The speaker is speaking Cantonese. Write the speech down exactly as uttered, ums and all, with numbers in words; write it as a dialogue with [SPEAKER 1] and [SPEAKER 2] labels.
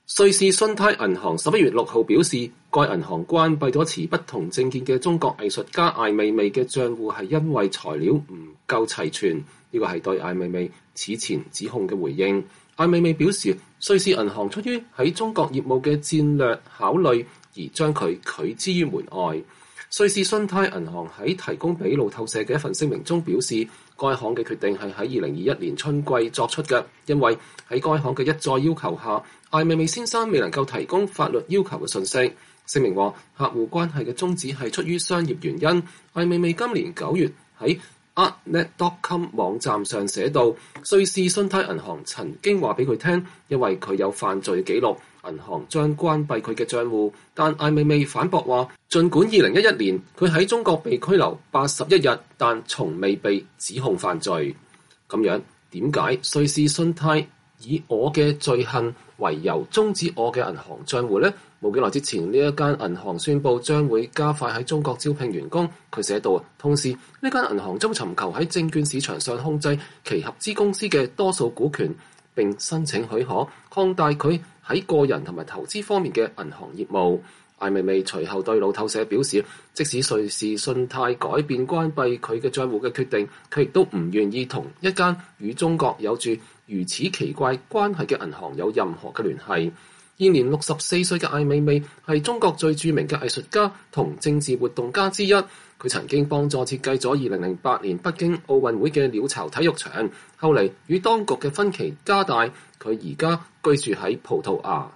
[SPEAKER 1] 瑞士信貸銀行十一月六號表示，該銀行關閉咗持不同政見嘅中國藝術家艾未未嘅賬戶，係因為材料唔夠齊全。呢個係對艾未未此前指控嘅回應。艾未未表示，瑞士銀行出於喺中國業務嘅戰略考慮而將佢拒之於門外。瑞士信貸銀行喺提供俾路透社嘅一份聲明中表示，該行嘅決定係喺二零二一年春季作出嘅，因為喺該行嘅一再要求下，艾未未先生未能夠提供法律要求嘅信息。聲明話，客戶關係嘅終止係出於商業原因。艾未未今年九月喺 artnet dot com 網站上寫道，瑞士信貸銀行曾經話俾佢聽，因為佢有犯罪記錄，銀行將關閉佢嘅賬戶。但艾未未反駁話，儘管二零一一年佢喺中國被拘留八十一日，但從未被指控犯罪。咁樣點解瑞士信貸以我嘅罪行為由終止我嘅銀行賬戶呢？冇幾耐之前，呢一間銀行宣布將會加快喺中國招聘員工。佢寫道，同時呢間銀行將尋求喺證券市場上控制其合資公司嘅多數股權，並申請許可擴大佢喺個人同埋投資方面嘅銀行業務。艾未未隨後對路透社表示，即使瑞士信貸改變關閉佢嘅賬戶嘅決定，佢亦都唔願意同一間與中國有住如此奇怪關係嘅銀行有任何嘅聯繫。現年六十四歲嘅艾未未係中國最著名嘅藝術家同政治活動家之一。佢曾經幫助設計咗二零零八年北京奧運會嘅鳥巢體育場，後嚟與當局嘅分歧加大，佢而家居住喺葡萄牙。